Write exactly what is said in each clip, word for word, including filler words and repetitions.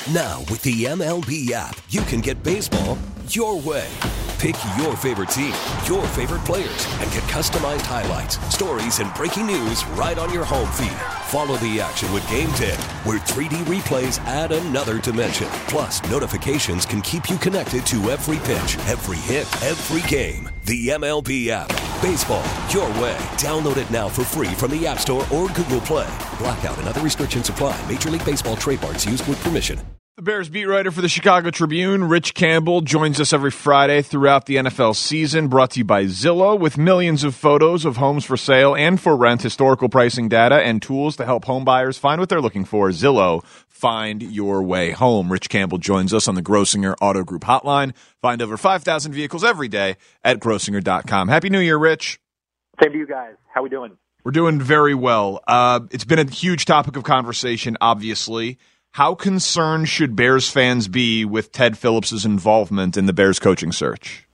Now, with the M L B app, you can get baseball your way. Pick your favorite team, your favorite players, and get customized highlights, stories, and breaking news right on your home feed. Follow the action with Game ten, where three D replays add another dimension. Plus, notifications can keep you connected to every pitch, every hit, every game. The M L B app. Baseball your way. Download it now for free from the App Store or Google Play. Blackout and other restrictions apply. Major League Baseball trademarks used with permission. The Bears beat writer for the Chicago Tribune, Rich Campbell, joins us every Friday throughout the N F L season, brought to you by Zillow, with millions of photos of homes for sale and for rent, historical pricing data, and tools to help home buyers find what they're looking for. Zillow, find your way home. Rich Campbell joins us on the Grossinger Auto Group hotline. Find over five thousand vehicles every day at grossinger dot com. Happy New Year, Rich. Same to you guys. How we doing? We're doing very well. Uh, it's been a huge topic of conversation, obviously. How concerned should Bears fans be with Ted Phillips' involvement in the Bears coaching search?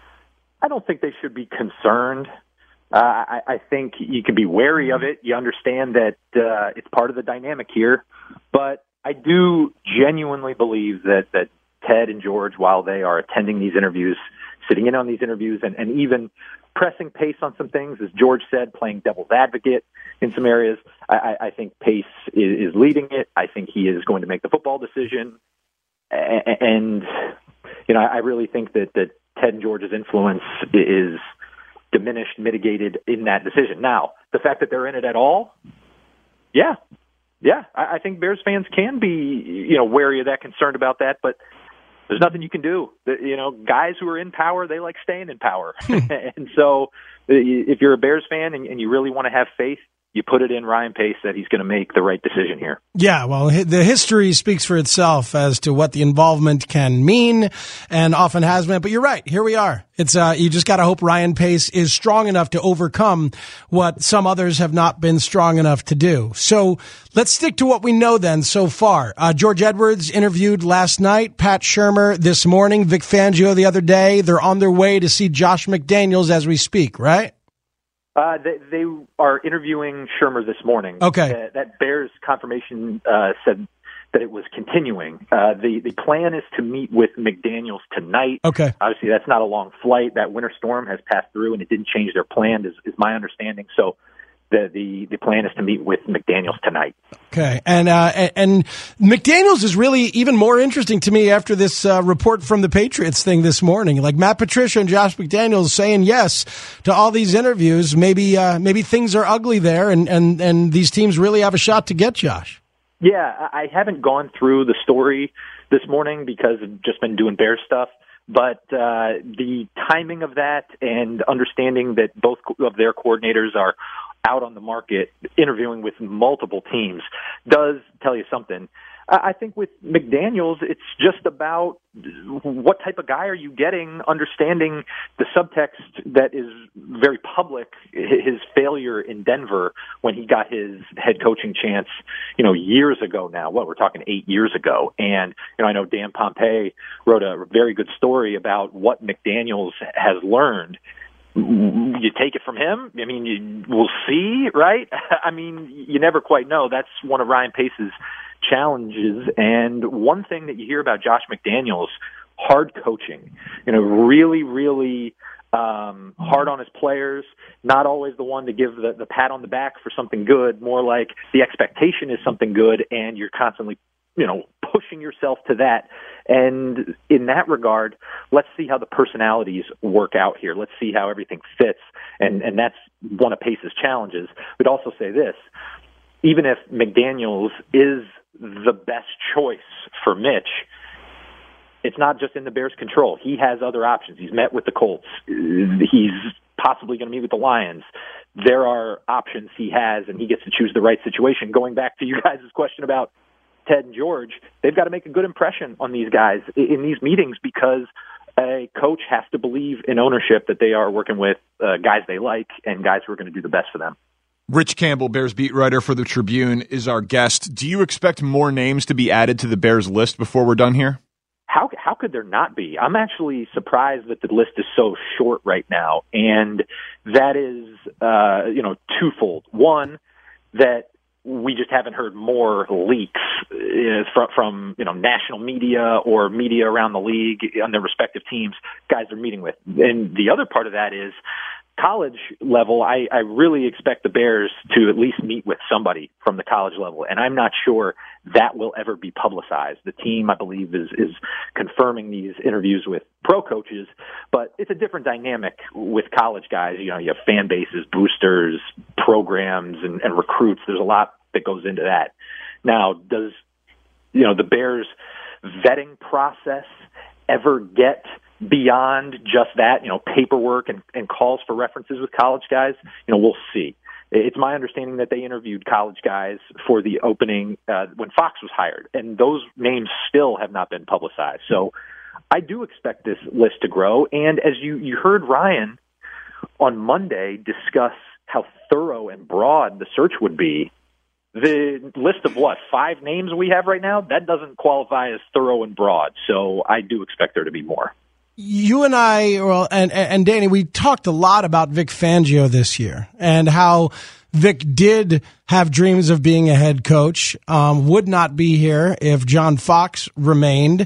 I don't think they should be concerned. Uh, I, I think you can be wary of it. You understand that uh, it's part of the dynamic here. But I do genuinely believe that, that Ted and George, while they are attending these interviews, sitting in on these interviews, and, and even pressing pace on some things, as George said, playing devil's advocate in some areas, I, I think Pace is, is leading it. I think he is going to make the football decision. And, you know, I really think that, that Ted and George's influence is diminished, mitigated in that decision. Now, the fact that they're in it at all, yeah, yeah, I, I think Bears fans can be, you know, wary of that, concerned about that, but there's nothing you can do. You know, guys who are in power, they like staying in power. And so if you're a Bears fan and, and you really want to have faith, you put it in Ryan Pace that he's going to make the right decision here. Yeah, well, the history speaks for itself as to what the involvement can mean and often has been. But you're right. Here we are. It's uh, you just got to hope Ryan Pace is strong enough to overcome what some others have not been strong enough to do. So let's stick to what we know then so far. Uh, George Edwards interviewed last night, Pat Shurmur this morning, Vic Fangio the other day. They're on their way to see Josh McDaniels as we speak, right? Uh, they, they are interviewing Shurmur this morning. Okay. Uh, that Bears confirmation uh, said that it was continuing. Uh, the, the plan is to meet with McDaniels tonight. Okay. Obviously, that's not a long flight. That winter storm has passed through, and it didn't change their plan, is, is my understanding. So the, the, the plan is to meet with McDaniels tonight. Okay. And, uh, and, and McDaniels is really even more interesting to me after this uh, report from the Patriots thing this morning. Like Matt Patricia and Josh McDaniels saying yes to all these interviews. Maybe, uh, maybe things are ugly there and, and, and these teams really have a shot to get Josh. Yeah, I haven't gone through the story this morning because I've just been doing Bears stuff. But uh, the timing of that and understanding that both of their coordinators are out on the market interviewing with multiple teams does tell you something. I think with McDaniels, it's just about what type of guy are you getting, understanding the subtext that is very public, his failure in Denver when he got his head coaching chance, you know, years ago now. What, we're talking eight years ago. And, you know, I know Dan Pompei wrote a very good story about what McDaniels has learned. You take it from him. I mean, you, we'll see, right? I mean, you never quite know. That's one of Ryan Pace's challenges. And one thing that you hear about Josh McDaniels, hard coaching, you know, really, really um, hard on his players, not always the one to give the, the pat on the back for something good, more like the expectation is something good and you're constantly, you know, pushing yourself to that. And in that regard, let's see how the personalities work out here. Let's see how everything fits. And, and that's one of Pace's challenges. We'd also say this, even if McDaniels is the best choice for Mitch, it's not just in the Bears' control. He has other options. He's met with the Colts. He's possibly going to meet with the Lions. There are options he has, and he gets to choose the right situation. Going back to you guys' question about Ted and George, they've got to make a good impression on these guys in these meetings because a coach has to believe in ownership that they are working with uh, guys they like and guys who are going to do the best for them. Rich Campbell, Bears beat writer for the Tribune, is our guest. Do you expect more names to be added to the Bears list before we're done here? How how could there not be? I'm actually surprised that the list is so short right now, and that is uh, you know twofold. One, that we just haven't heard more leaks uh, from, from, you know, national media or media around the league on their respective teams, guys are meeting with. And the other part of that is college level. I, I really expect the Bears to at least meet with somebody from the college level. And I'm not sure that will ever be publicized. The team, I believe, is, is confirming these interviews with pro coaches, but it's a different dynamic with college guys. You know, you have fan bases, boosters, programs, and, and recruits. There's a lot that goes into that. Now, does, you know, the Bears vetting process ever get beyond just that, you know, paperwork and, and calls for references with college guys? You know, we'll see. It's my understanding that they interviewed college guys for the opening uh, when Fox was hired, and those names still have not been publicized. So I do expect this list to grow. And as you, you heard Ryan on Monday discuss how thorough and broad the search would be, the list of what, five names we have right now, that doesn't qualify as thorough and broad. So I do expect there to be more. You and I, well, and, and Danny, we talked a lot about Vic Fangio this year and how Vic did have dreams of being a head coach, um, would not be here if John Fox remained.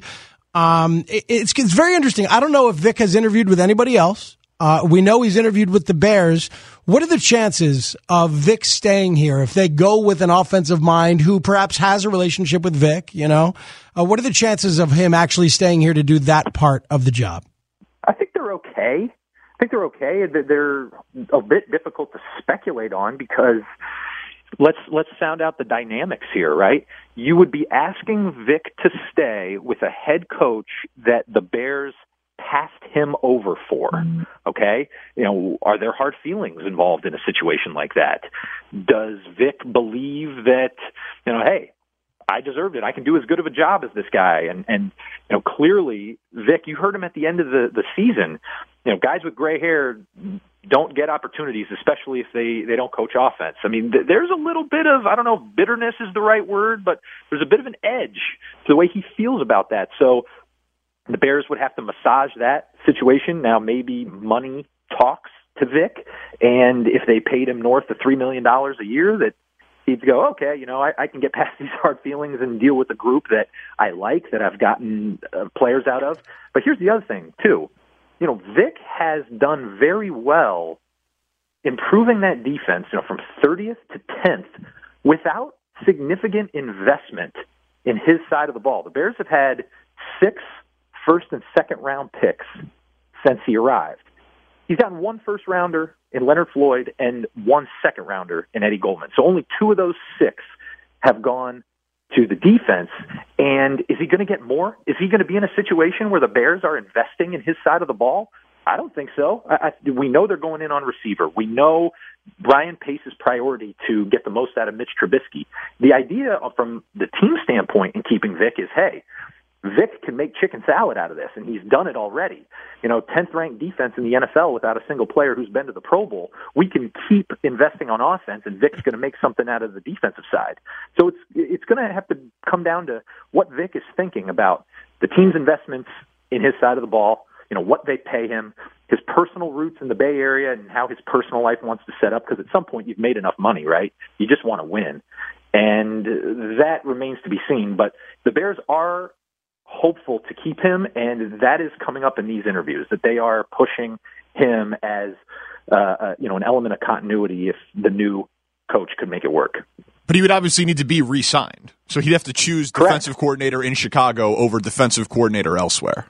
Um, it, it's, it's very interesting. I don't know if Vic has interviewed with anybody else. Uh, we know he's interviewed with the Bears. What are the chances of Vic staying here if they go with an offensive mind who perhaps has a relationship with Vic, you know? Uh, what are the chances of him actually staying here to do that part of the job? I think they're okay. I think they're okay. They're a bit difficult to speculate on because let's let's sound out the dynamics here, right? You would be asking Vic to stay with a head coach that the Bears passed him over for, okay? You know, are there hard feelings involved in a situation like that? Does Vic believe that, you know, hey, I deserved it. I can do as good of a job as this guy. And, and you know, clearly, Vic, you heard him at the end of the, the season, you know, guys with gray hair don't get opportunities, especially if they, they don't coach offense. I mean, th- there's a little bit of, I don't know if bitterness is the right word, but there's a bit of an edge to the way he feels about that. So the Bears would have to massage that situation. Now, maybe money talks to Vic, and if they paid him north of three million dollars a year, that he'd go, okay, you know, I, I can get past these hard feelings and deal with a group that I like, that I've gotten uh, players out of. But here's the other thing, too. You know, Vic has done very well improving that defense, you know, from thirtieth to tenth without significant investment in his side of the ball. The Bears have had six first and second round picks since he arrived. He's gotten one first rounder in Leonard Floyd and one second rounder in Eddie Goldman. So only two of those six have gone to the defense. And is he going to get more? Is he going to be in a situation where the Bears are investing in his side of the ball? I don't think so. I, I, we know they're going in on receiver. We know Ryan Pace's priority to get the most out of Mitch Trubisky. The idea from the team standpoint in keeping Vic is, hey, Vic can make chicken salad out of this, and he's done it already. You know, tenth-ranked defense in the N F L without a single player who's been to the Pro Bowl. We can keep investing on offense, and Vic's going to make something out of the defensive side. So it's it's going to have to come down to what Vic is thinking about the team's investments in his side of the ball, you know, what they pay him, his personal roots in the Bay Area, and how his personal life wants to set up, because at some point you've made enough money, right? You just want to win. And that remains to be seen. But the Bears are hopeful to keep him, and that is coming up in these interviews, that they are pushing him as uh, uh, you know, an element of continuity if the new coach could make it work. But he would obviously need to be re-signed, so he'd have to choose Correct. defensive coordinator in Chicago over defensive coordinator elsewhere.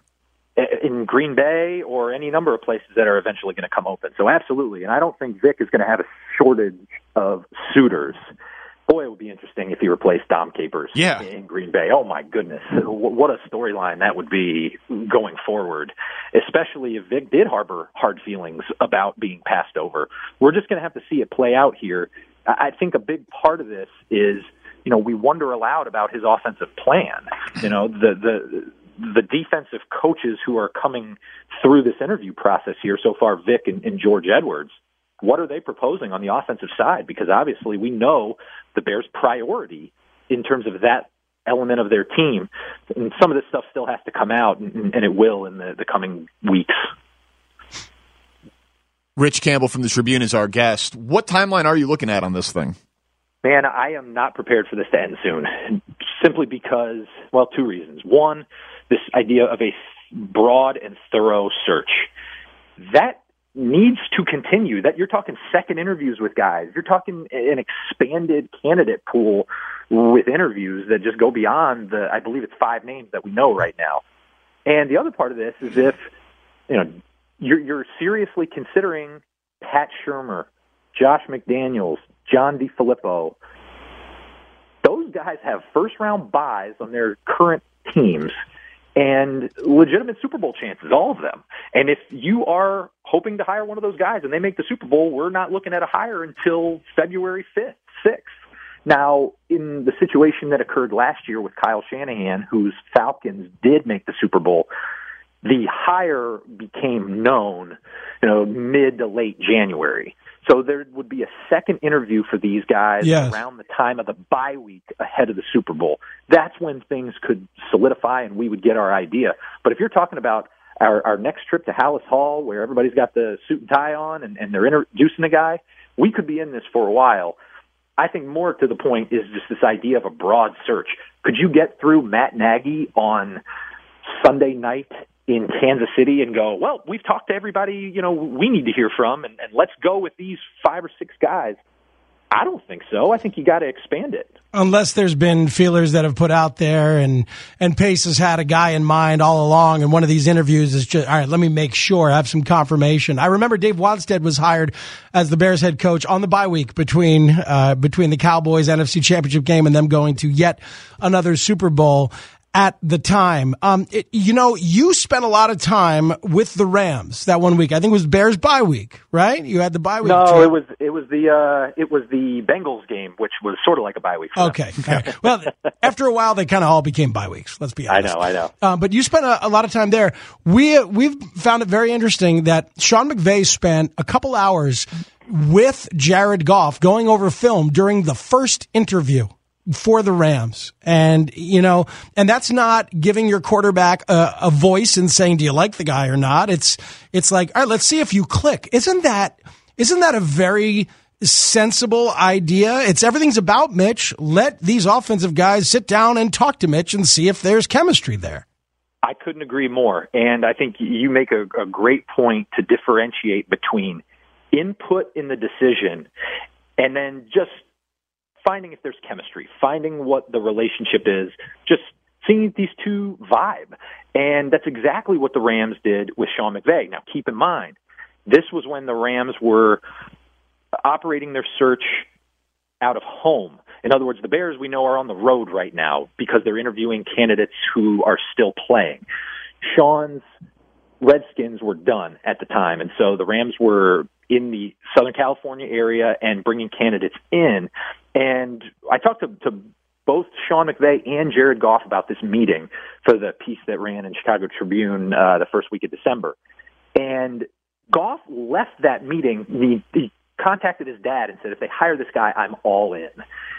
In Green Bay or any number of places that are eventually going to come open. So absolutely, and I don't think Vic is going to have a shortage of suitors. Boy, it would be interesting if he replaced Dom Capers yeah. in Green Bay. Oh, my goodness. What a storyline that would be going forward, especially if Vic did harbor hard feelings about being passed over. We're just going to have to see it play out here. I think a big part of this is, you know, we wonder aloud about his offensive plan. You know, the the the defensive coaches who are coming through this interview process here so far, Vic and, and George Edwards, what are they proposing on the offensive side? Because obviously we know the Bears' priority in terms of that element of their team. And some of this stuff still has to come out, and, and it will in the, the coming weeks. Rich Campbell from the Tribune is our guest. What timeline are you looking at on this thing? Man, I am not prepared for this to end soon, simply because, well, two reasons. One, this idea of a broad and thorough search. That needs to continue. That you're talking second interviews with guys. You're talking an expanded candidate pool with interviews that just go beyond the, I believe it's five names that we know right now. And the other part of this is if, you know, you're, you're seriously considering Pat Shurmur, Josh McDaniels, John DeFilippo, those guys have first-round buys on their current teams and legitimate Super Bowl chances, all of them. And if you are hoping to hire one of those guys and they make the Super Bowl, we're not looking at a hire until February fifth, sixth. Now, in the situation that occurred last year with Kyle Shanahan, whose Falcons did make the Super Bowl, the hire became known, you know, mid to late January. So there would be a second interview for these guys yes. around the time of the bye week ahead of the Super Bowl. That's when things could solidify and we would get our idea. But if you're talking about our, our next trip to Hallis Hall, where everybody's got the suit and tie on and, and they're introducing a guy, we could be in this for a while. I think more to the point is just this idea of a broad search. Could you get through Matt Nagy on Sunday night in Kansas City and go, well, we've talked to everybody, you know, we need to hear from, and, and let's go with these five or six guys? I don't think so. I think you got to expand it. Unless there's been feelers that have put out there and, and Pace has had a guy in mind all along, and one of these interviews is just, all right, let me make sure I have some confirmation. I remember Dave Wannstedt was hired as the Bears head coach on the bye week between, uh, between the Cowboys N F C Championship game and them going to yet another Super Bowl at the time. Um, it, you know, you spent a lot of time with the Rams that one week. I think it was Bears bye week, right? You had the bye week. No, too. it was it was the uh, it was the Bengals game, which was sort of like a bye week. For okay, okay. Well, after a while, they kind of all became bye weeks. Let's be honest. I know, I know. Uh, but you spent a, a lot of time there. We we've found it very interesting that Sean McVay spent a couple hours with Jared Goff going over film during the first interview for the Rams. And, you know, and that's not giving your quarterback a, a voice and saying, do you like the guy or not? It's, it's like, all right, let's see if you click. Isn't that, isn't that a very sensible idea? It's everything's about Mitch. Let these offensive guys sit down and talk to Mitch and see if there's chemistry there. I couldn't agree more. And I think you make a, a great point to differentiate between input in the decision and then just finding if there's chemistry, finding what the relationship is, just seeing if these two vibe. And that's exactly what the Rams did with Sean McVay. Now, keep in mind, this was when the Rams were operating their search out of home. In other words, the Bears, we know, are on the road right now because they're interviewing candidates who are still playing. Sean's Redskins were done at the time, and so the Rams were in the Southern California area and bringing candidates in. And I talked to, to both Sean McVay and Jared Goff about this meeting for the piece that ran in Chicago Tribune uh, the first week of December. And Goff left that meeting. He, he contacted his dad and said, if they hire this guy, I'm all in.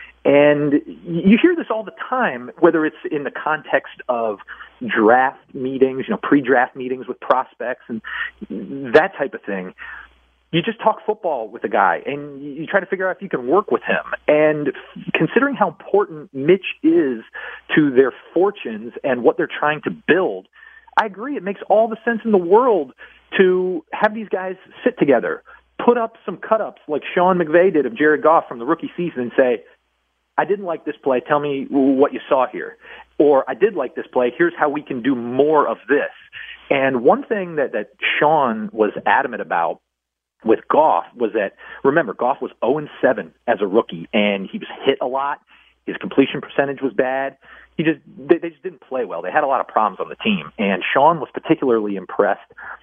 And you hear this all the time, whether it's in the context of draft meetings, you know, pre-draft meetings with prospects and that type of thing. You just talk football with a guy, and you try to figure out if you can work with him. And considering how important Mitch is to their fortunes and what they're trying to build, I agree. It makes all the sense in the world to have these guys sit together, put up some cut-ups like Sean McVay did of Jared Goff from the rookie season and say, I didn't like this play. Tell me what you saw here. Or I did like this play. Here's how we can do more of this. And one thing that, that Sean was adamant about with Goff was that, remember, Goff was oh and seven as a rookie, and he was hit a lot. His completion percentage was bad. He just they, they just didn't play well. They had a lot of problems on the team, and Sean was particularly impressed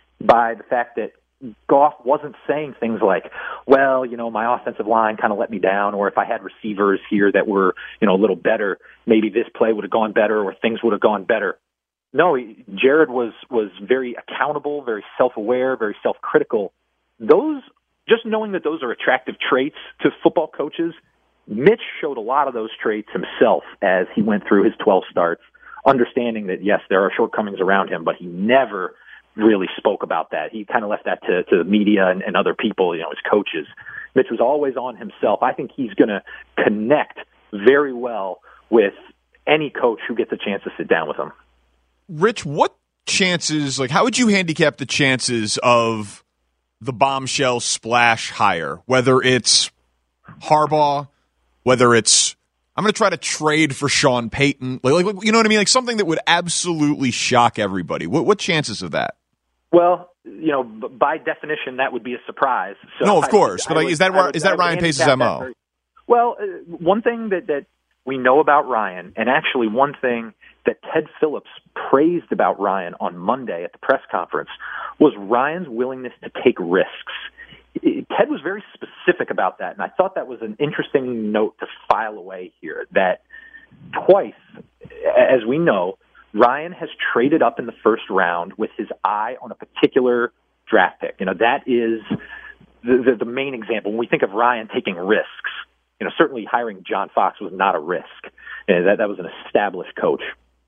by the fact that Goff wasn't saying things like, well, you know, my offensive line kind of let me down, or if I had receivers here that were, you know, a little better, maybe this play would have gone better or things would have gone better. No, he, Jared was was very accountable, very self-aware, very self-critical. Those, just knowing that those are attractive traits to football coaches, Mitch showed a lot of those traits himself as he went through his twelve starts, understanding that, yes, there are shortcomings around him, but he never really spoke about that. He kind of left that to, to the media and, and other people, you know, his coaches. Mitch was always on himself. I think he's going to connect very well with any coach who gets a chance to sit down with him. Rich, what chances, like, how would you handicap the chances of the bombshell splash hire, whether it's Harbaugh, whether it's, I'm going to try to trade for Sean Payton, like, like, you know what I mean? Like something that would absolutely shock everybody. What, what chances of that? Well, you know, by definition, that would be a surprise. So no, of course. I, but I like, would, is that would, is that Ryan Pace's M O? Very, well, uh, one thing that, that we know about Ryan, and actually one thing that Ted Phillips praised about Ryan on Monday at the press conference, was Ryan's willingness to take risks. Ted was very specific about that, and I thought that was an interesting note to file away here, that twice, as we know, Ryan has traded up in the first round with his eye on a particular draft pick. You know, that is the, the, the main example. When we think of Ryan taking risks, you know, certainly hiring John Fox was not a risk. You know, that, that was an established coach.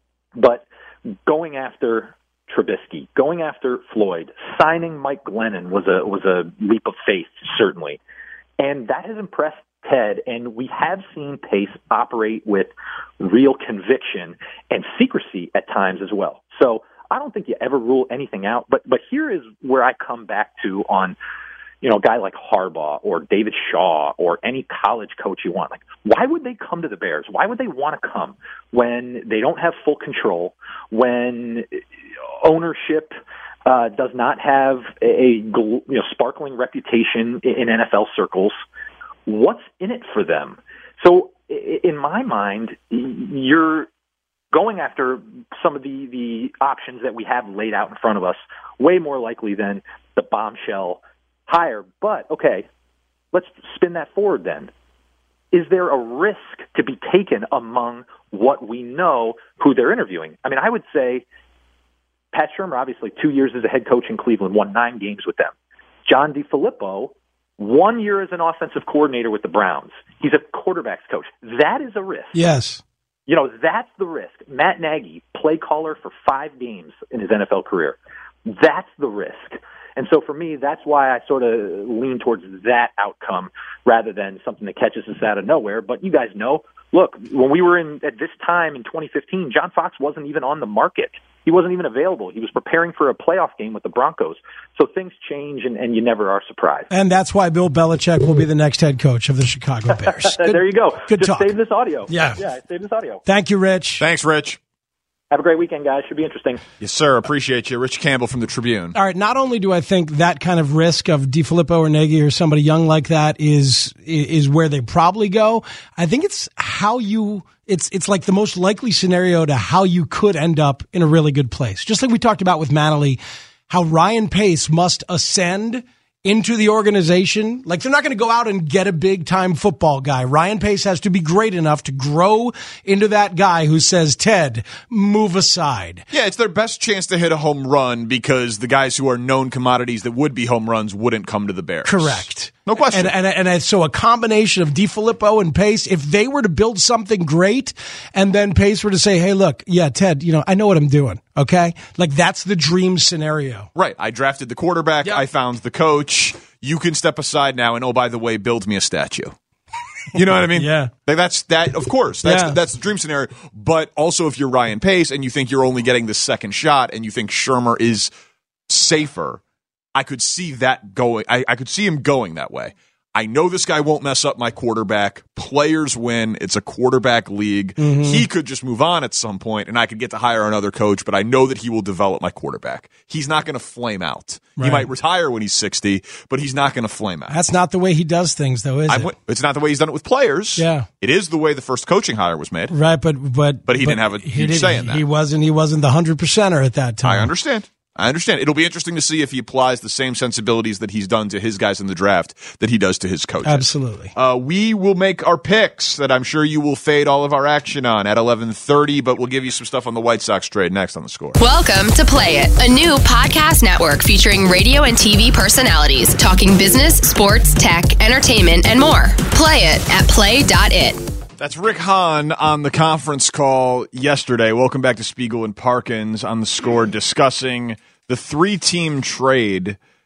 But going after Trubisky, going after Floyd, signing Mike Glennon was a was a leap of faith, certainly. And that has impressed Ted, and we have seen Pace operate with real conviction and secrecy at times as well. So I don't think you ever rule anything out. But but here is where I come back to on, you know, a guy like Harbaugh or David Shaw or any college coach you want. Like, why would they come to the Bears? Why would they want to come when they don't have full control, when ownership uh, does not have a you know sparkling reputation in N F L circles? What's in it for them? So in my mind, you're going after some of the, the options that we have laid out in front of us way more likely than the bombshell hire. But, okay, let's spin that forward then. Is there a risk to be taken among what we know who they're interviewing? I mean, I would say Pat Shurmur, obviously, two years as a head coach in Cleveland, won nine games with them. John DeFilippo, one year as an offensive coordinator with the Browns. He's a quarterback's coach. That is a risk. Yes. You know, that's the risk. Matt Nagy, play caller for five games in his N F L career. That's the risk. And so for me, that's why I sort of lean towards that outcome rather than something that catches us out of nowhere. But you guys know, look, when we were in at this time in twenty fifteen, John Fox wasn't even on the market. He wasn't even available. He was preparing for a playoff game with the Broncos. So things change, and, and you never are surprised. And that's why Bill Belichick will be the next head coach of the Chicago Bears. Good, there you go. Good Just talk. save this audio. Yeah. Yeah, save this audio. Thank you, Rich. Thanks, Rich. Have a great weekend, guys. Should be interesting. Yes, sir. Appreciate you. Rich Campbell from the Tribune. All right. Not only do I think that kind of risk of DeFilippo or Nagy or somebody young like that is is where they probably go, I think it's how you it's it's like the most likely scenario to how you could end up in a really good place. Just like we talked about with Manley, how Ryan Pace must ascend into the organization. Like, they're not going to go out and get a big time football guy. Ryan Pace has to be great enough to grow into that guy who says, Ted, move aside. Yeah, it's their best chance to hit a home run because the guys who are known commodities that would be home runs wouldn't come to the Bears. Correct. No question. And, and, and so a combination of DeFilippo and Pace, if they were to build something great and then Pace were to say, hey, look, yeah, Ted, you know, I know what I'm doing. Okay. Like, that's the dream scenario. Right. I drafted the quarterback. Yep. I found the coach. You can step aside now. And oh, by the way, build me a statue. You know what I mean? Yeah. Like, that's that. Of course, that's yeah. that's the dream scenario. But also, if you're Ryan Pace and you think you're only getting the second shot and you think Shurmur is safer, I could see that going. I, I could see him going that way. I know this guy won't mess up my quarterback. Players win. It's a quarterback league. Mm-hmm. He could just move on at some point, and I could get to hire another coach, but I know that he will develop my quarterback. He's not going to flame out. Right. He might retire when he's sixty, but he's not going to flame out. That's not the way he does things, though, is I'm, it? It's not the way he's done it with players. Yeah. It is the way the first coaching hire was made. Right, but but, but he but didn't have a huge say in that. He wasn't, he wasn't the one hundred percenter at that time. I understand. I understand. It'll be interesting to see if he applies the same sensibilities that he's done to his guys in the draft that he does to his coaches. Absolutely. Uh, we will make our picks that I'm sure you will fade all of our action on at eleven thirty, but we'll give you some stuff on the White Sox trade next on The Score. Welcome to Play It, a new podcast network featuring radio and T V personalities talking business, sports, tech, entertainment, and more. Play it at play dot it. That's Rick Hahn on the conference call yesterday. Welcome back to Spiegel and Parkins on The Score, discussing the three-team trade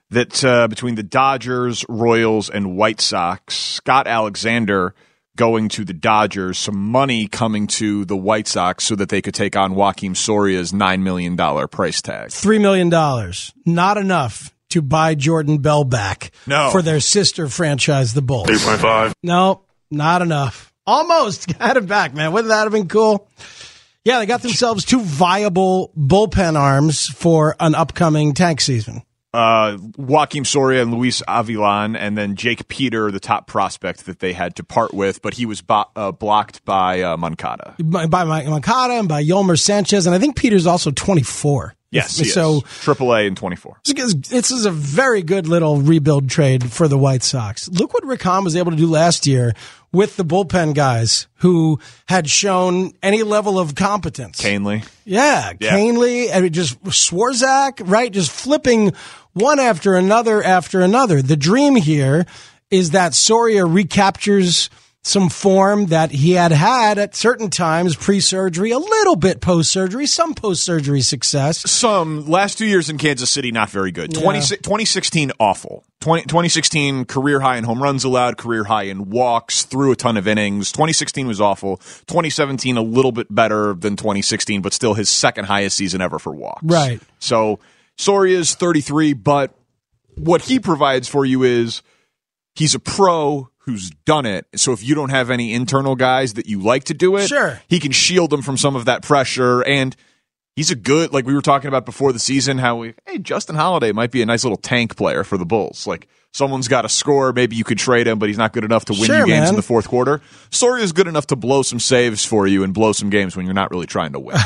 that uh, between the Dodgers, Royals, and White Sox, Scott Alexander going to the Dodgers, some money coming to the White Sox so that they could take on Joakim Soria's nine million dollars price tag. three million dollars. Not enough to buy Jordan Bell back no. for their sister franchise, the Bulls. three point five. No, not enough. Almost got it back, man. Wouldn't that have been cool? Yeah, they got themselves two viable bullpen arms for an upcoming tank season. Uh, Joakim Soria and Luis Avilan, and then Jake Peter, the top prospect that they had to part with, but he was bo- uh, blocked by uh, Moncada. By, by Moncada and by Yolmer Sanchez, and I think Peter's also twenty-four. Yes, he so is. Triple A and twenty-four. This is a very good little rebuild trade for the White Sox. Look what Rick Hahn was able to do last year with the bullpen guys who had shown any level of competence. Canely. Yeah, yeah. Canely, and just Swarzak, right? Just flipping one after another after another. The dream here is that Soria recaptures some form that he had had at certain times pre-surgery, a little bit post-surgery, some post-surgery success. Some. Last two years in Kansas City, not very good. Yeah. twenty, twenty sixteen, awful. twenty, twenty sixteen, career high in home runs allowed, career high in walks, threw a ton of innings. twenty sixteen was awful. twenty seventeen, a little bit better than twenty sixteen, but still his second highest season ever for walks. Right. So Soria's thirty-three, but what he provides for you is he's a pro who's done it. So if you don't have any internal guys that you like to do it, sure, he can shield them from some of that pressure. And he's a good, like we were talking about before the season, how we, hey, Justin Holiday might be a nice little tank player for the Bulls. Like someone's got to score. Maybe you could trade him, but he's not good enough to win sure, you games man. in the fourth quarter. Soria is good enough to blow some saves for you and blow some games when you're not really trying to win.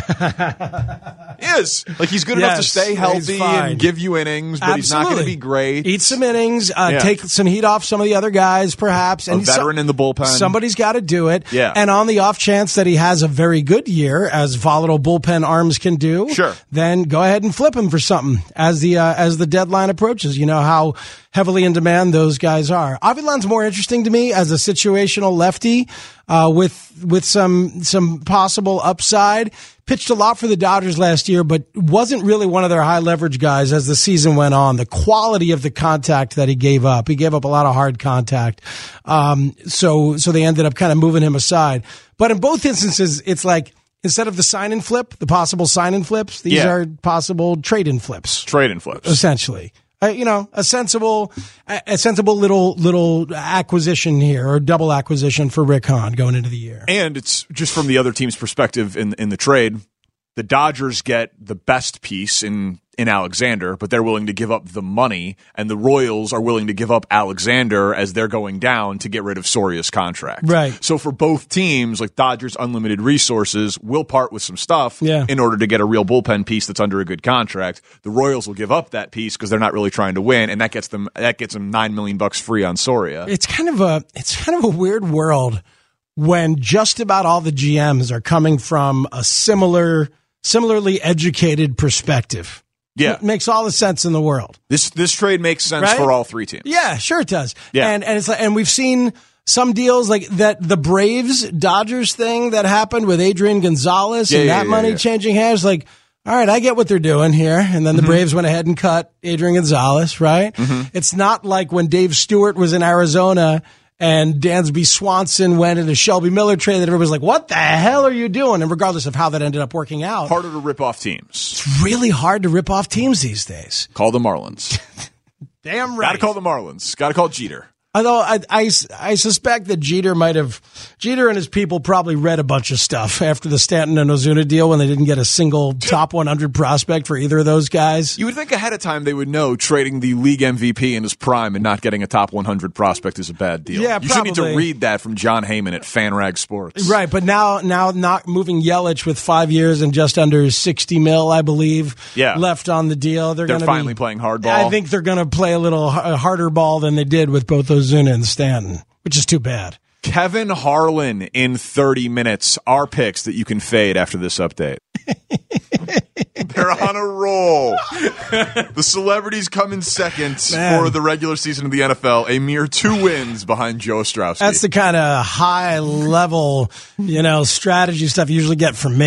He is. Like he's good yes, enough to stay healthy and give you innings, but Absolutely. he's not going to be great. Eat some innings, uh, Yeah. take some heat off some of the other guys, perhaps. And a veteran so, in the bullpen. Somebody's got to do it. Yeah. And on the off chance that he has a very good year, as volatile bullpen arms can do, Sure. then go ahead and flip him for something as the uh, as the deadline approaches. You know how heavily in demand those guys are. Avilan's more interesting to me as a situational lefty uh, with with some some possible upside. Pitched a lot for the Dodgers last year, but wasn't really one of their high leverage guys as the season went on. The quality of the contact that he gave up, he gave up a lot of hard contact. Um, so, so they ended up kind of moving him aside. But in both instances, it's like instead of the sign and flip, the possible sign and flips, these Yeah. are possible trade and flips. Trade and flips. Essentially. Uh, you know, a sensible, a, a sensible little, little acquisition here, or double acquisition for Rick Hahn going into the year. And it's just from the other team's perspective in in the trade, the Dodgers get the best piece in in Alexander, but they're willing to give up the money, and the Royals are willing to give up Alexander as they're going down to get rid of Soria's contract. Right. So for both teams, like Dodgers unlimited resources will part with some stuff yeah. in order to get a real bullpen piece that's under a good contract. The Royals will give up that piece because they're not really trying to win, and that gets them that gets them nine million bucks free on Soria. It's kind of a it's kind of a weird world when just about all the G Ms are coming from a similar similarly educated perspective. Yeah. It makes all the sense in the world. This this trade makes sense Right? for all three teams. Yeah, sure it does. Yeah. And and it's like, and we've seen some deals like that, the Braves Dodgers thing that happened with Adrian Gonzalez Yeah, and yeah, that yeah, money yeah. changing hands. Like, all right, I get what they're doing here. And then the Mm-hmm. Braves went ahead and cut Adrian Gonzalez, right? Mm-hmm. It's not like when Dave Stewart was in Arizona and Dansby Swanson went into Shelby Miller trade that everybody's like, what the hell are you doing? And regardless of how that ended up working out, Harder to rip off teams. it's really hard to rip off teams these days. Call the Marlins. Damn right. Got to call the Marlins. Got to call Jeter. Although I, I, I suspect that Jeter might have, Jeter and his people probably read a bunch of stuff after the Stanton and Ozuna deal when they didn't get a single top one hundred prospect for either of those guys. You would think ahead of time they would know trading the league M V P in his prime and not getting a top one hundred prospect is a bad deal. Yeah, you should need to probably. read that from John Heyman at FanRag Sports. Right, but now, now not moving Yelich with five years and just under sixty mil, I believe, Yeah. left on the deal. They're, They're gonna finally be, playing hardball. I think they're going to play a little h- harder ball than they did with both Ozuna and Stanton, which is too bad. Kevin Harlan in thirty minutes. Our picks that you can fade after this update. They're on a roll. The celebrities come in second Man. for the regular season of the N F L, a mere two wins behind Joe Ostrowski. That's the kind of high level, you know, strategy stuff you usually get from me.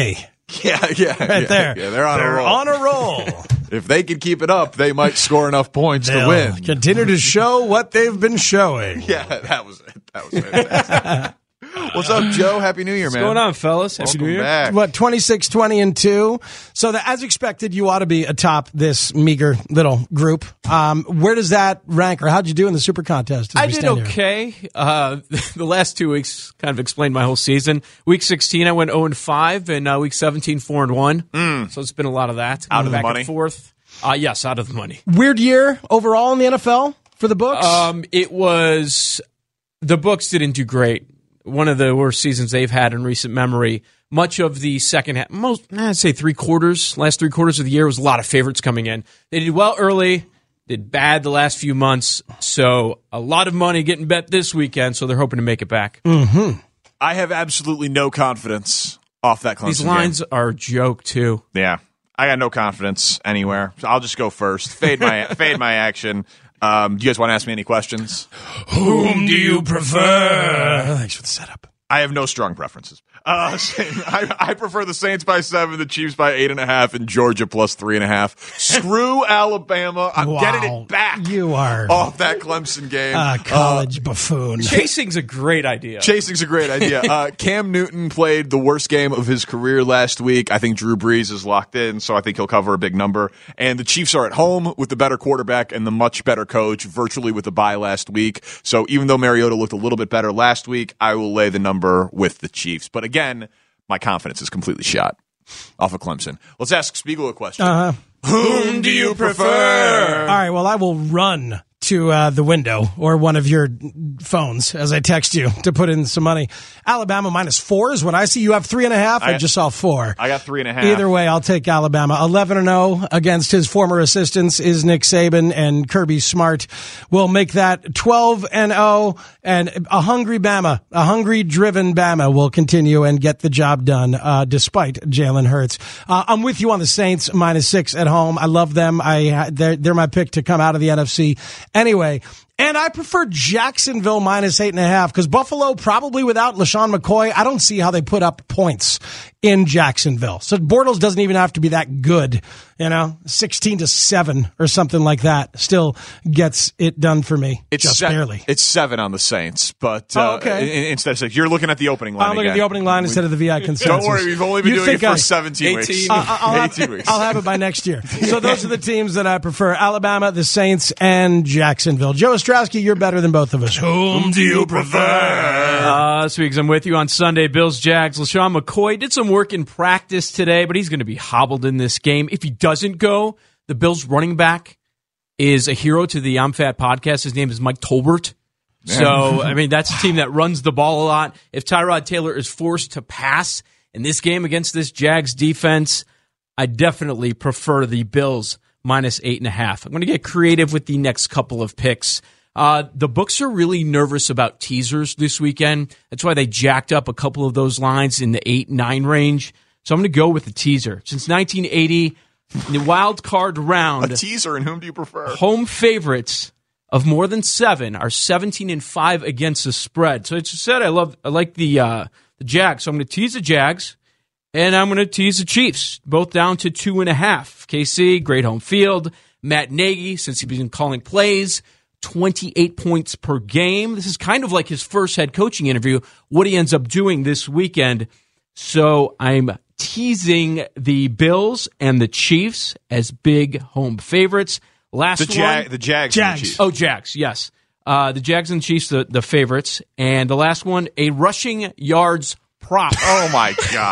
Yeah, yeah. Right yeah, there. Yeah, they're on they're a roll. on a roll. If they can keep it up, they might score enough points They'll to win. continue to show what they've been showing. Yeah, that was it. That was fantastic. What's up, Joe? Happy New Year, What's man. going on, fellas? Happy Welcome New Year. back. What, twenty-six, twenty, and two? So, that, as expected, you ought to be atop this meager little group. Um, where does that rank, or how'd you do in the Super Contest? as I we did stand here? okay. Uh, the last two weeks kind of explained my whole season. Week sixteen, I went oh and five, and uh, week seventeen, four and one. Mm. So it's been a lot of that. Out of the back money? And forth. Uh, yes, out of the money. Weird year overall in the N F L for the books? Um, it was the books didn't do great. One of the worst seasons they've had in recent memory. Much of the second half, most I'd say three quarters, last three quarters of the year was a lot of favorites coming in. They did well early, did bad the last few months. So a lot of money getting bet this weekend. So they're hoping to make it back. Mm-hmm. I have absolutely no confidence off that Clemson These lines game. are a joke too. Yeah, I got no confidence anywhere. So I'll just go first. Fade my fade my action. Um, do you guys want to ask me any questions? Whom do you prefer? Thanks for the setup. I have no strong preferences. Uh, I, I prefer the Saints by seven, the Chiefs by eight and a half, and Georgia plus three and a half. Screw Alabama. I'm Wow. getting it back. You are off that Clemson game. a college uh, buffoon. Chasing's a great idea. Chasing's a great idea. Uh, Cam Newton played the worst game of his career last week. I think Drew Brees is locked in, so I think he'll cover a big number. And the Chiefs are at home with the better quarterback and the much better coach, virtually with the bye last week. So even though Mariota looked a little bit better last week, I will lay the number with the Chiefs. But again, my confidence is completely shot off of Clemson. Let's ask Spiegel a question. Uh-huh. Whom do you prefer? All right, well, I will run to uh, the window or one of your phones as I text you to put in some money. Alabama minus four is what I see. You have three and a half. I, I just saw four. I got three and a half. Either way, I'll take Alabama. eleven and oh against his former assistants is Nick Saban, and Kirby Smart will make that twelve and oh, and a hungry Bama, a hungry driven Bama will continue and get the job done uh, despite Jalen Hurts. Uh, I'm with you on the Saints minus six at home. I love them. I they're, they're my pick to come out of the N F C. Anyway, and I prefer Jacksonville minus eight and a half because Buffalo, probably without LaShawn McCoy, I don't see how they put up points in Jacksonville. So Bortles doesn't even have to be that good, you know, sixteen to seven or something like that still gets it done for me. It's just se- barely. It's seven on the Saints, but uh, oh, okay. in, instead of six, you're looking at the opening line. I'm looking again. at the opening line instead of the V I consensus. Don't worry, we've only been You doing it think for I- seventeen eighteen weeks. Uh, I'll, have, eighteen weeks. I'll have it by next year. So those are the teams that I prefer: Alabama, the Saints, and Jacksonville. Joe Ostrowski, you're better than both of us. Whom do you prefer? Uh, this week, I'm with you on Sunday. Bills, Jags. LaShawn McCoy did some work in practice today, but he's going to be hobbled in this game. If he doesn't go, the Bills running back is a hero to the I'm Fat podcast. His name is Mike Tolbert. So, I mean, that's a team that runs the ball a lot. If Tyrod Taylor is forced to pass in this game against this Jags defense, I definitely prefer the Bills minus eight and a half. I'm going to get creative with the next couple of picks. Uh, the books are really nervous about teasers this weekend. That's why they jacked up a couple of those lines in the eight, nine range. So I'm going to go with the teaser. Since nineteen eighty, in the wild card round, A teaser, and whom do you prefer? home favorites of more than seven are seventeen and five against the spread. So it's said I love, I like the uh, the Jags. So I'm going to tease the Jags, and I'm going to tease the Chiefs, both down to two and a half. K C, great home field. Matt Nagy, since he's been calling plays, twenty-eight points per game. This is kind of like his first head coaching interview, what he ends up doing this weekend. So I'm teasing the Bills and the Chiefs as big home favorites. Last The, Jag, one. the Jags. Jags. And the Chiefs. Oh, Jags, yes. Uh, the Jags and Chiefs, the, the favorites. And the last one, a rushing yards prop. Oh, my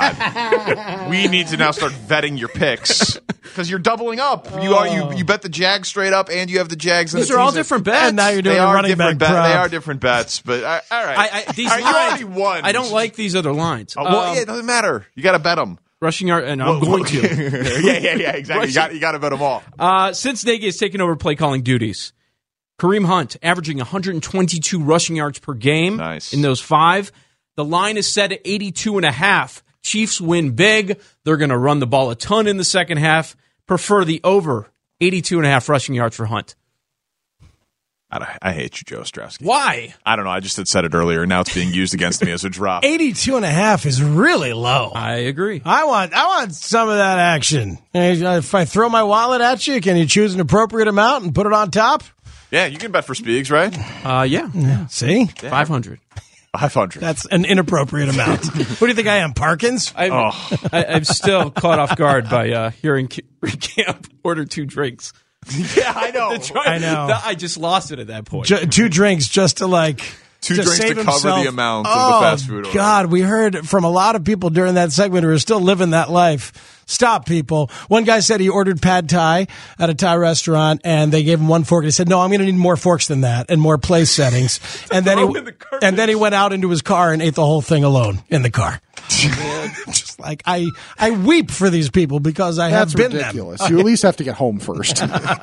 God. We need to now start vetting your picks because you're doubling up. You are you, you bet the Jags straight up, and you have the Jags. These and the are all teaser. different bets. And now you're doing They a are running different back bet- prop. They are different bets, but uh, all right. I, I, these All right, lines, you already won. I don't like these other lines. Uh, well, Um, yeah, it doesn't matter. You got to bet them. rushing yard, and I'm going to. yeah, yeah, yeah. Exactly. You got you got to bet them all. Uh, since Nagy has taken over play calling duties, Kareem Hunt averaging one hundred twenty-two rushing yards per game Nice. in those five. The line is set at eighty-two and a half. Chiefs win big. They're going to run the ball a ton in the second half. Prefer the over eighty-two and a half rushing yards for Hunt. I, I, these lines, I don't matter. You got to bet them. Uh, since Nagy has taken over play calling duties, Kareem Hunt averaging one hundred twenty-two rushing yards per game in those five. The line is set at eighty-two and a half. Chiefs win big. They're going to run the ball a ton in the second half. Prefer the over eighty-two and a half rushing yards for Hunt. I, don't, I hate you, Joe Ostrowski. Why? I don't know. I just had said it earlier, and now it's being used against me as a drop. eighty-two and a half is really low. I agree. I want I want some of that action. If I throw my wallet at you, can you choose an appropriate amount and put it on top? Yeah, you can bet for Speegs, right? Uh, yeah. yeah. See? five hundred. five hundred. That's an inappropriate amount. What do you think I am, Parkins? I'm, Oh. I, I'm still caught off guard by uh, hearing Rick Camp order two drinks. Yeah, I know. I know. I just lost it at that point. Ju- two drinks just to like Two to drinks save to cover himself. the amount oh, of the fast food order. God, we heard from a lot of people during that segment who are still living that life. Stop, people. One guy said he ordered pad thai at a Thai restaurant, and they gave him one fork. He said, "No, I'm going to need more forks than that and more place settings." and then he the and then he went out into his car and ate the whole thing alone in the car. Just like I, I weep for these people because I That's have been ridiculous. them. You at least have to get home first.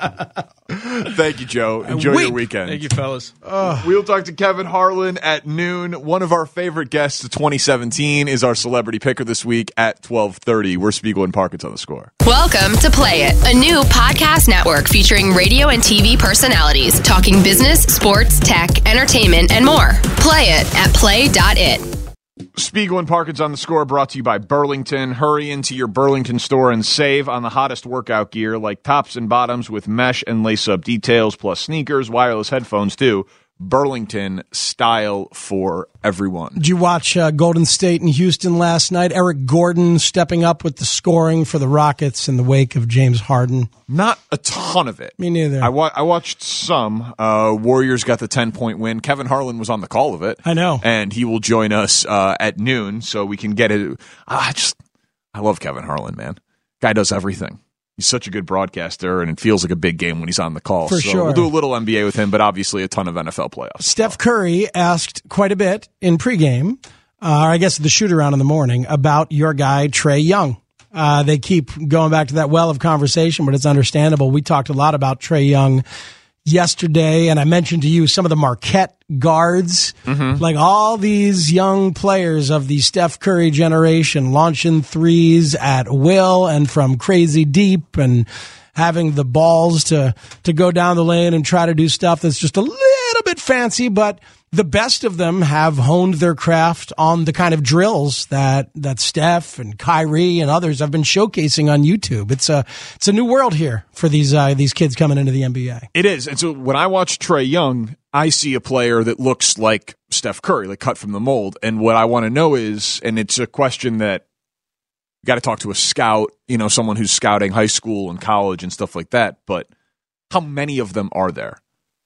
Thank you, Joe. Enjoy weep. your weekend. Thank you, fellas. We'll talk to Kevin Harlan at noon. One of our favorite guests of twenty seventeen is our celebrity picker this week at twelve thirty. We're Spiegel and Parkins on the Score. Welcome to Play It, a new podcast network featuring radio and T V personalities talking business, sports, tech, entertainment, and more. Play it at play dot it. Spiegel and Parkins on the Score brought to you by Burlington. Hurry into your Burlington store and save on the hottest workout gear like tops and bottoms with mesh and lace-up details, plus sneakers, wireless headphones too. Burlington, style for everyone. Did you watch uh, Golden State and Houston last night? Eric Gordon stepping up with the scoring for the Rockets in the wake of James Harden. Not a ton of it. Me neither. I, wa- I watched some. Uh, Warriors got the ten-point win. Kevin Harlan was on the call of it. I know. And he will join us uh, at noon so we can get it. I just, I love Kevin Harlan, man. Guy does everything. He's such a good broadcaster, and it feels like a big game when he's on the call. For so sure. We'll do a little N B A with him, but obviously a ton of N F L playoffs. Steph Curry asked quite a bit in pregame, uh, or I guess the shoot-around in the morning, about your guy, Trae Young. Uh, they keep going back to that well of conversation, but it's understandable. We talked a lot about Trae Young yesterday, and I mentioned to you some of the Marquette guards, mm-hmm. like all these young players of the Steph Curry generation launching threes at will and from crazy deep and having the balls to, to go down the lane and try to do stuff that's just a little bit fancy, but the best of them have honed their craft on the kind of drills that, that Steph and Kyrie and others have been showcasing on YouTube. It's a, it's a new world here for these, uh, these kids coming into the N B A. It is. And so when I watch Trae Young, I see a player that looks like Steph Curry, like cut from the mold. And what I want to know is, and it's a question that you got to talk to a scout, you know, someone who's scouting high school and college and stuff like that. But how many of them are there?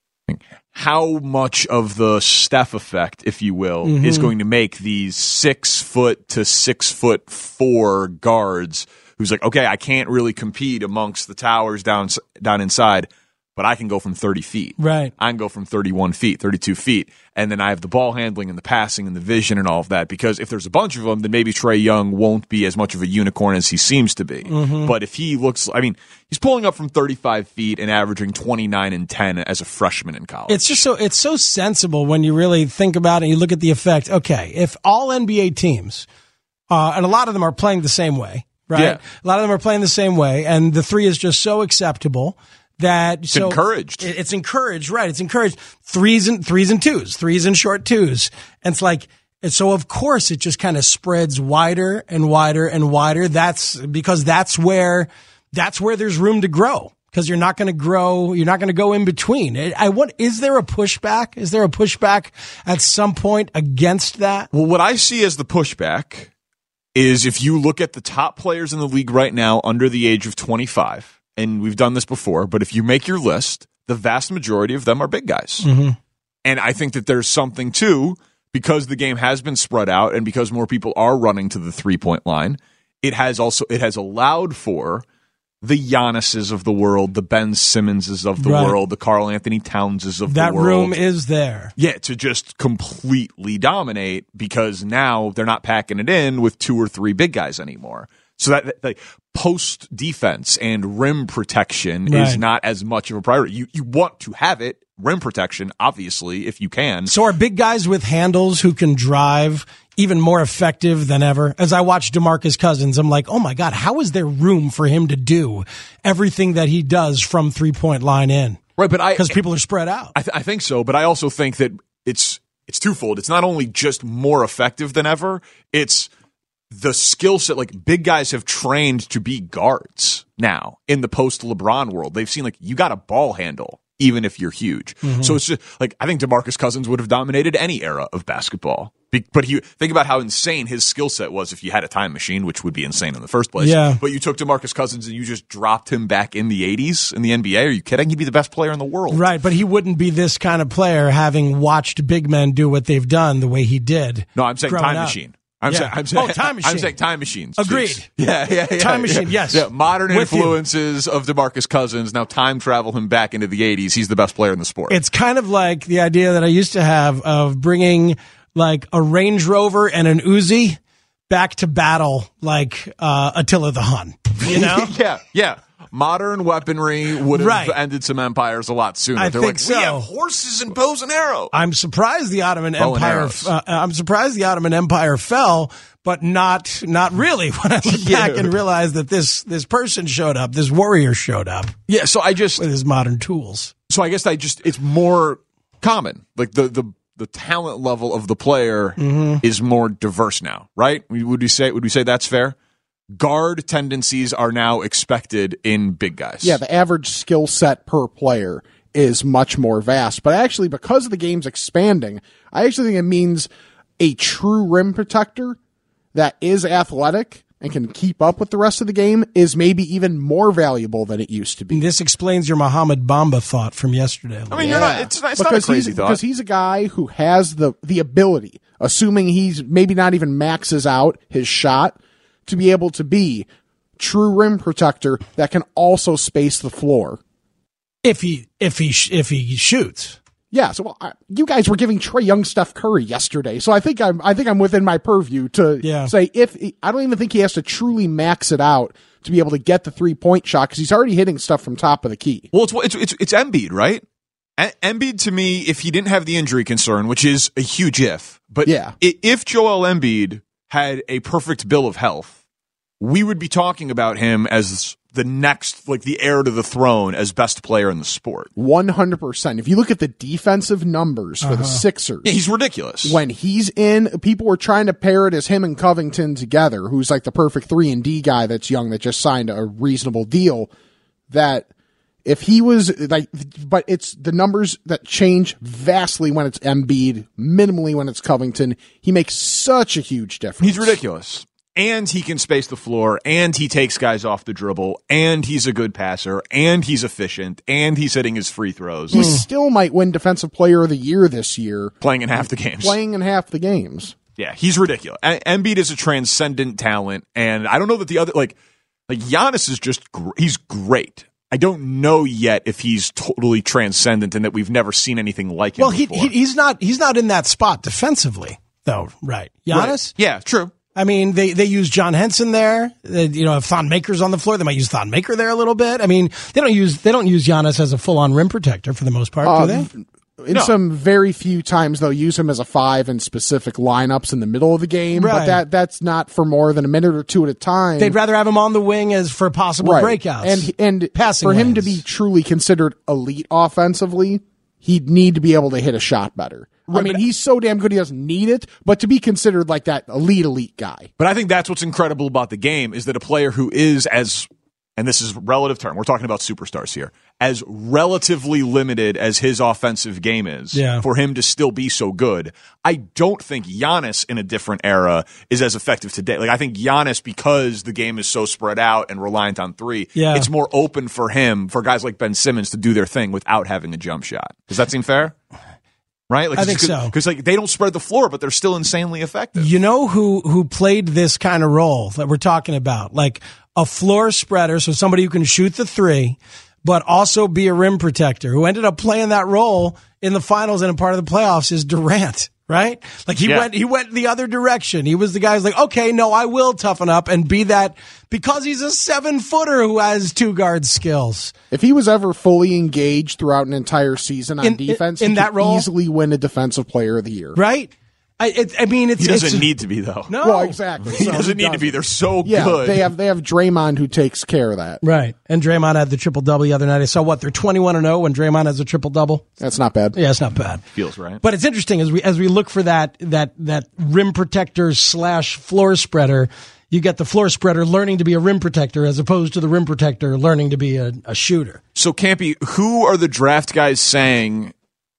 How much of the Steph effect, if you will, mm-hmm. is going to make these six foot to six foot four guards who's like, okay, I can't really compete amongst the towers down down inside, but I can go from thirty feet. Right. I can go from thirty-one feet, thirty-two feet. And then I have the ball handling and the passing and the vision and all of that. Because if there's a bunch of them, then maybe Trae Young won't be as much of a unicorn as he seems to be. Mm-hmm. But if he looks, I mean, he's pulling up from thirty-five feet and averaging twenty-nine and ten as a freshman in college. It's just so, it's so sensible when you really think about it and you look at the effect. Okay, if all N B A teams, uh, and a lot of them are playing the same way, right? Yeah. A lot of them are playing the same way, and the three is just so acceptable. That it's so encouraged. It's encouraged, right? It's encouraged. Threes and threes and twos, threes and short twos. And it's like, and so of course it just kind of spreads wider and wider and wider. That's because that's where, that's where there's room to grow. Because you're not going to grow, you're not going to go in between. I what is there a pushback? Is there a pushback at some point against that? Well, what I see as the pushback is if you look at the top players in the league right now under the age of twenty-five. And we've done this before, but if you make your list, the vast majority of them are big guys. Mm-hmm. And I think that there's something, too, because the game has been spread out and because more people are running to the three-point line, it has also it has allowed for the Giannis's of the world, the Ben Simmonses of the right. world, the Karl Anthony Townses of that the world. That room is there. Yeah, to just completely dominate because now they're not packing it in with two or three big guys anymore. So that, that like, post defense and rim protection right. is not as much of a priority. You you want to have it, rim protection, obviously, if you can. So are big guys with handles who can drive even more effective than ever? As I watch DeMarcus Cousins, I'm like, oh my God, how is there room for him to do everything that he does from three-point line in? Right, but I because people are spread out. I, th- I think so, but I also think that it's it's twofold. It's not only just more effective than ever, it's the skill set. Like, big guys have trained to be guards now in the post-LeBron world. They've seen, like, you got a ball handle even if you're huge. Mm-hmm. So it's just like, I think DeMarcus Cousins would have dominated any era of basketball. Be- but he, think about how insane his skill set was if you had a time machine, which would be insane in the first place. Yeah. But you took DeMarcus Cousins and you just dropped him back in the eighties in the N B A. Are you kidding? He'd be the best player in the world. Right, but he wouldn't be this kind of player having watched big men do what they've done the way he did. No, I'm saying time up. machine. I'm, yeah. saying, I'm saying, oh, time machine. I'm saying time machines. Agreed. Jeez. Yeah, yeah, yeah. Time machine, yeah. yes. Yeah, modern With influences you. Of DeMarcus Cousins. Now time travel him back into the eighties. He's the best player in the sport. It's kind of like the idea that I used to have of bringing like a Range Rover and an Uzi back to battle like uh, Attila the Hun. You know? yeah, yeah. Modern weaponry would have right. ended some empires a lot sooner. I They're think like, so. we have horses and bows and arrows. I'm surprised the Ottoman Bow Empire. Uh, I'm surprised the Ottoman Empire fell, but not not really. When I look yeah. back and realize that this this person showed up, this warrior showed up. Yeah. So I just with his modern tools. So I guess I just it's more common. Like the the the talent level of the player mm-hmm. is more diverse now, right? Would we say would we say that's fair? Guard tendencies are now expected in big guys. Yeah, the average skill set per player is much more vast. But actually, because of the game's expanding, I actually think it means a true rim protector that is athletic and can keep up with the rest of the game is maybe even more valuable than it used to be. And this explains your Mohamed Bamba thought from yesterday. I mean, yeah. you're not, it's, it's not a because crazy he's, thought. Because he's a guy who has the, the ability, assuming he's maybe not even maxes out his shot, to be able to be true rim protector that can also space the floor. If he if he if he shoots. Yeah, so well, I, you guys were giving Trae Young Steph Curry yesterday, so I think I'm I think I'm within my purview to yeah. say if he, I don't even think he has to truly max it out to be able to get the three point shot because he's already hitting stuff from top of the key. Well, it's it's it's, it's Embiid, right? E- Embiid to me, if he didn't have the injury concern, which is a huge if, but yeah. if Joel Embiid had a perfect bill of health, we would be talking about him as the next, like the heir to the throne as best player in the sport. one hundred percent. If you look at the defensive numbers for uh-huh. the Sixers. Yeah, he's ridiculous. When he's in, people were trying to pair it as him and Covington together, who's like the perfect three and D guy that's young that just signed a reasonable deal. That if he was like, but it's the numbers that change vastly when it's Embiid, minimally when it's Covington. He makes such a huge difference. He's ridiculous. And he can space the floor, and he takes guys off the dribble, and he's a good passer, and he's efficient, and he's hitting his free throws. He still might win Defensive Player of the Year this year. Playing in half the games. Playing in half the games. Yeah, he's ridiculous. Embiid is a transcendent talent, and I don't know that the other, like, like Giannis is just, gr- he's great. I don't know yet if he's totally transcendent and that we've never seen anything like him well, he, before. he he's not he's not in that spot defensively, though, right? Giannis? Right. Yeah, true. I mean, they, they use John Henson there. They, you know, if Thon Maker's on the floor, they might use Thon Maker there a little bit. I mean, they don't use they don't use Giannis as a full on rim protector for the most part, uh, do they? In no. some very few times, they'll use him as a five in specific lineups in the middle of the game, right. but that that's not for more than a minute or two at a time. They'd rather have him on the wing as for possible right. breakouts and and passing for him lanes. to be truly considered elite offensively, he'd need to be able to hit a shot better. I mean, he's so damn good he doesn't need it, but to be considered like that elite, elite guy. But I think that's what's incredible about the game is that a player who is as, and this is a relative term, we're talking about superstars here, as relatively limited as his offensive game is, yeah. for him to still be so good. I don't think Giannis in a different era is as effective today. Like, I think Giannis, because the game is so spread out and reliant on three, yeah. it's more open for him, for guys like Ben Simmons to do their thing without having a jump shot. Does that seem fair? Right? Like, I think so. Because like they don't spread the floor, but they're still insanely effective. You know who who played this kind of role that we're talking about? Like a floor spreader, so somebody who can shoot the three, but also be a rim protector, who ended up playing that role in the finals and a part of the playoffs is Durant. Right? Like he yeah. went, he went the other direction. He was the guy who's like, okay, no, I will toughen up and be that because he's a seven footer who has two guard skills. If he was ever fully engaged throughout an entire season on in, defense, in, in he that could role, easily win a Defensive Player of the Year. Right? I, it, I mean, it's he doesn't it's, need to be though. No, Well, exactly. He So doesn't need to doesn't. be. They're so Yeah, good. they have they have Draymond who takes care of that. right. And Draymond had the triple double the other night. I saw what they're twenty-one and oh when Draymond has a triple double. That's not bad. Yeah, it's not bad. Feels right. But it's interesting as we as we look for that that that rim protector slash floor spreader. You get the floor spreader learning to be a rim protector as opposed to the rim protector learning to be a, a shooter. So, Campy, who are the draft guys saying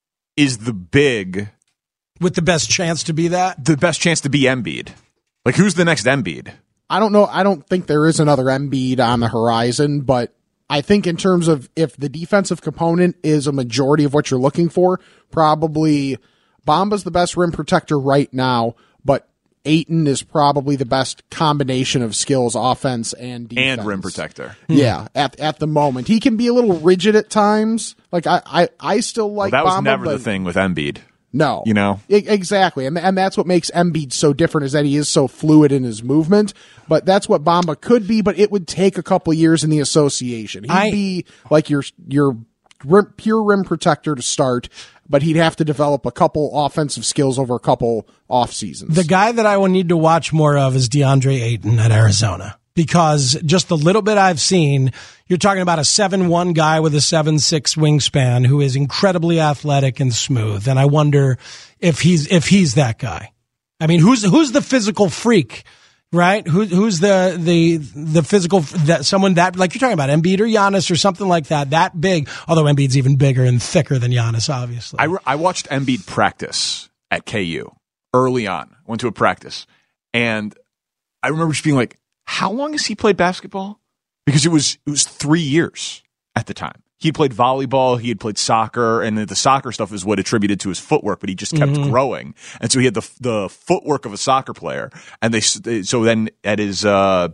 is the big, With the best chance to be that? the best chance to be Embiid? Like, who's the next Embiid? I don't know. I don't think there is another Embiid on the horizon, but I think in terms of if the defensive component is a majority of what you're looking for, probably Bamba's the best rim protector right now, but Ayton is probably the best combination of skills, offense and defense. And rim protector. Yeah, at at the moment. He can be a little rigid at times. Like, I, I, I still like Well, that was Bamba, never the but- thing with Embiid. No. You know? E- exactly. And, and that's what makes Embiid so different is that he is so fluid in his movement. But that's what Bamba could be, but it would take a couple years in the association. He'd I- be like your your rim, pure rim protector to start, but he'd have to develop a couple offensive skills over a couple off seasons. The guy that I will need to watch more of is DeAndre Ayton at Arizona. Because just the little bit I've seen, you're talking about a seven one guy with a seven six wingspan who is incredibly athletic and smooth. And I wonder if he's if he's that guy. I mean, who's who's the physical freak, right? Who, who's the the the physical that someone that like you're talking about Embiid or Giannis or something like that, that big. Although Embiid's even bigger and thicker than Giannis, obviously. I, re- I watched Embiid practice at K U early on. Went to a practice, and I remember just being like, how long has he played basketball? Because it was it was three years at the time. He had played volleyball, he had played soccer, and the soccer stuff is what attributed to his footwork, but he just kept Mm-hmm. growing. And so he had the the footwork of a soccer player. And they so then at his uh,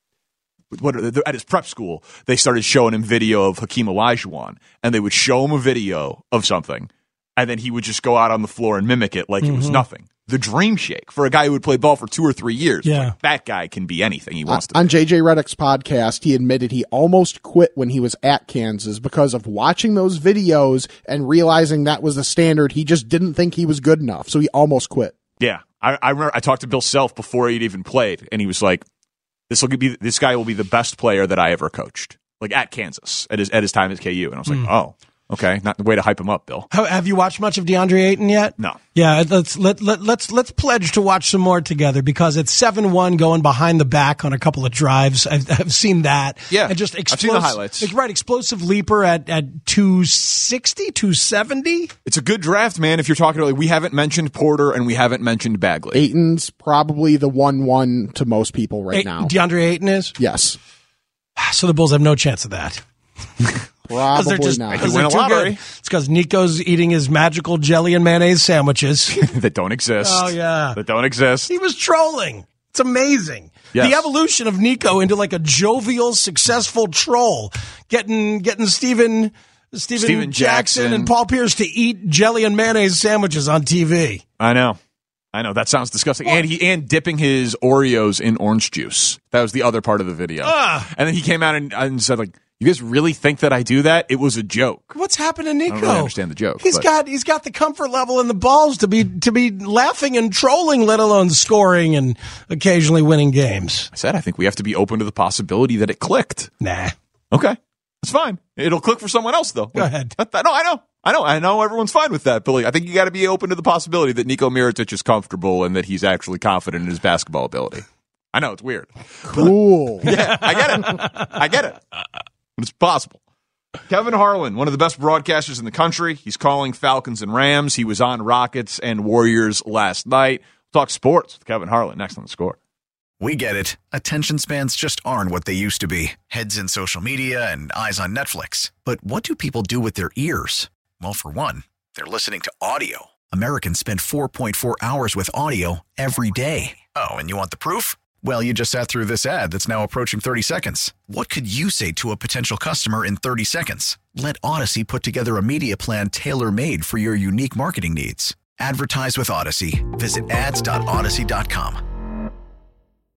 what at his prep school, they started showing him video of Hakeem Olajuwon, and they would show him a video of something, and then he would just go out on the floor and mimic it like it was nothing. The dream shake for a guy who would play ball for two or three years. Yeah. Like, that guy can be anything he wants to On be. J J Redick's podcast, he admitted he almost quit when he was at Kansas because of watching those videos and realizing that was the standard. He just didn't think he was good enough, so he almost quit. Yeah. I, I remember I talked to Bill Self before he'd even played, and he was like, This will be this guy will be the best player that I ever coached. Like at Kansas, at his at his time at K U. And I was like, oh, okay. Not the way to hype him up, Bill. How, have you watched much of DeAndre Ayton yet? No. Yeah, let's let, let let's let's pledge to watch some more together because it's seven one going behind the back on a couple of drives. I've, I've seen that. Yeah, and just I've explos- seen the highlights. It's right, explosive leaper at at two sixty, two seventy. It's a good draft, man. If you're talking about, like, we haven't mentioned Porter and we haven't mentioned Bagley. Ayton's probably the one one to most people right Ay- now. DeAndre Ayton is. Yes. So the Bulls have no chance of that. Probably they're just, not. because Win they're a too lottery. good. It's because Nico's eating his magical jelly and mayonnaise sandwiches. that don't exist. Oh, yeah. That don't exist. He was trolling. It's amazing. Yes. The evolution of Nico into like a jovial, successful troll, getting getting Steven Steven, Steven Jackson, Jackson. and Paul Pierce to eat jelly and mayonnaise sandwiches on T V. I know. I know. That sounds disgusting. And he and dipping his Oreos in orange juice. That was the other part of the video. Ah. And then he came out and, and said, like, you guys really think that I do that? It was a joke. What's happened to Nico? I don't really understand the joke, He's but- got he's got the comfort level and the balls to be to be laughing and trolling, let alone scoring and occasionally winning games. I said, I think we have to be open to the possibility that it clicked. Nah. Okay. That's fine. It'll click for someone else, though. Go ahead. That- that- no, I know. I know. I know everyone's fine with that. But like, I think you got to be open to the possibility that Nico Mirotic is comfortable and that he's actually confident in his basketball ability. I know. It's weird. Cool. Yeah, I get it. I get it. But it's possible. Kevin Harlan, one of the best broadcasters in the country. He's calling Falcons and Rams. He was on Rockets and Warriors last night. We'll talk sports with Kevin Harlan next on The Score. We get it. Attention spans just aren't what they used to be. Heads in social media and eyes on Netflix. But what do people do with their ears? Well, for one, they're listening to audio. Americans spend four point four hours with audio every day. Oh, and you want the proof? Well, you just sat through this ad that's now approaching thirty seconds. What could you say to a potential customer in thirty seconds? Let Odyssey put together a media plan tailor-made for your unique marketing needs. Advertise with Odyssey. Visit ads dot odyssey dot com.